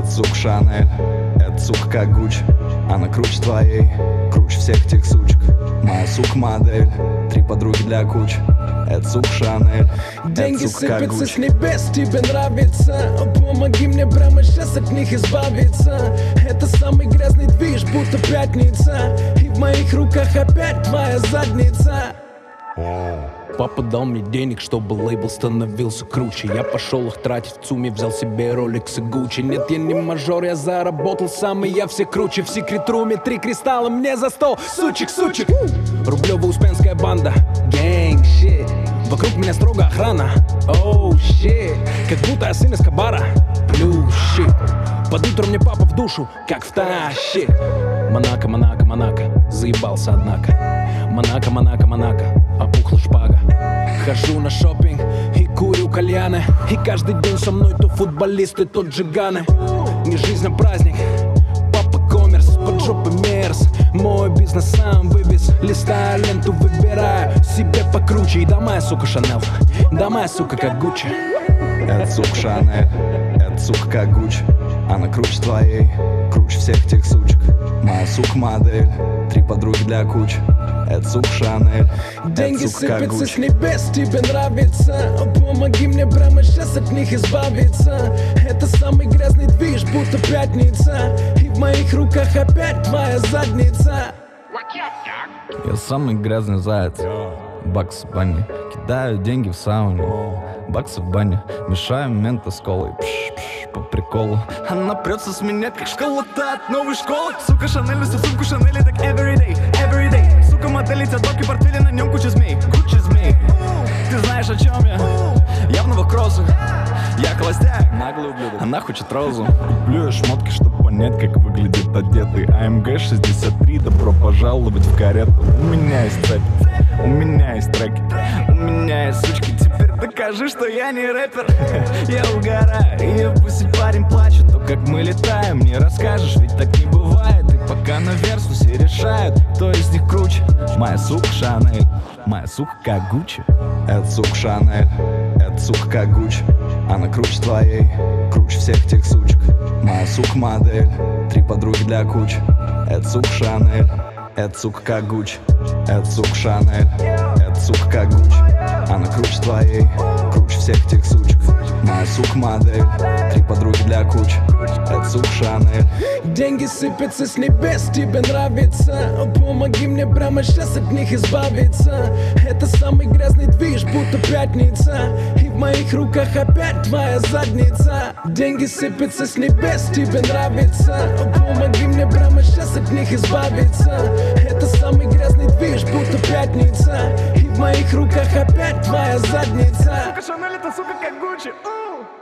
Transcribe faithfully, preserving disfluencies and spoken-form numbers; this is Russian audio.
Это сука Шанель, это сука как Гуччи. Она круче твоей, круче всех тех сучек. Моя сука модель, три подруги для кучи. Это сука Шанель, деньги это сука как сыпятся с Гуччи. небес, тебе нравится. Помоги мне прямо сейчас от них избавиться. Это самый грязный движ, будто пятница. И в моих руках опять твоя задница. Папа дал мне денег, чтобы лейбл становился круче. Я пошел их тратить в ЦУМе, взял себе Rolex и Gucci. Нет, я не мажор, я заработал сам, и я все круче. В секрет-руме три кристалла мне за стол. Сучек, сучек. Рублево-Успенская банда. Gang shit. Вокруг меня строго охрана. Oh shit. Как будто я сын Эскобара. Blue shit. Под утро мне папа в душу, как втащит. Монако, Монако, Монако. Заебался, однако. Монако, Монако, Монако. Опухла шпага. Хожу на шопинг и курю кальяны. И каждый день со мной то футболисты, то джиганы. Не жизнь, а праздник. Папа коммерс, под жопой мерз. Мой бизнес сам вывез. Листаю ленту, выбираю себе покруче. И да моя сука Шанель, да моя сука как Гуччи. Это сука Шанель, это сука как Гуччи. Она круче твоей, круче всех тех сучек. Моя сука модель, три подруги для кучи. Это сука Шанель, деньги это сука как сыпятся с Гуччи. небес, тебе нравится. Помоги мне прямо сейчас от них избавиться. Это самый грязный движ, будто пятница. И в моих руках опять твоя задница. Я самый грязный заяц. Бакс в бане, кидаю деньги в сауне. Баксы в бане, мешаю мента с колой. Пш, пш, по приколу. Она прется с меня, как школа-то от новой школы. Сука Шанель, несу сумку Шанели, так everyday, everyday. Сука модель, летят бабки, портфели, на нем куча змей, куча змей. Ты знаешь, о чем я? Я в новых кроссах. Я холостяк, наглый ублюдок. Она хочет розу. Куплю я шмотки, чтобы понять, как выглядит одетый. АМГ шестьдесят три, добро пожаловать в карету. У меня есть цепь, у меня есть треки, у меня есть сучки. Теперь докажи, что я не рэпер. Я угораю, и пусть и парень плачет. То, как мы летаем, не расскажешь, ведь так не бывает. И пока на версусе решают, кто из них круче. Моя сука Шанель, моя сука как Гуччи. Это сука Шанель, это сука как Гуччи. Она круче твоей, круче всех тех сучек. Моя сука модель, три подруги для кучи. Это сука Шанель, это сука как Гуччи. Это сука Шанель, это сука как Гуччи. Она круче твоей, круче всех тех сучек. Моя сука модель, три подруги для кучи. Это сука Шанель. Деньги сыпятся с небес, тебе нравится. Помоги мне прямо сейчас от них избавиться. Это самый грязный движ, будто пятница. И в моих руках опять твоя задница. Деньги сыпятся с небес, тебе нравится. Помоги мне прямо сейчас от них избавиться. Это самый грязный движ, будто пятница. И в моих руках опять твоя задница. Сука Шанель, это сука как Гуччи.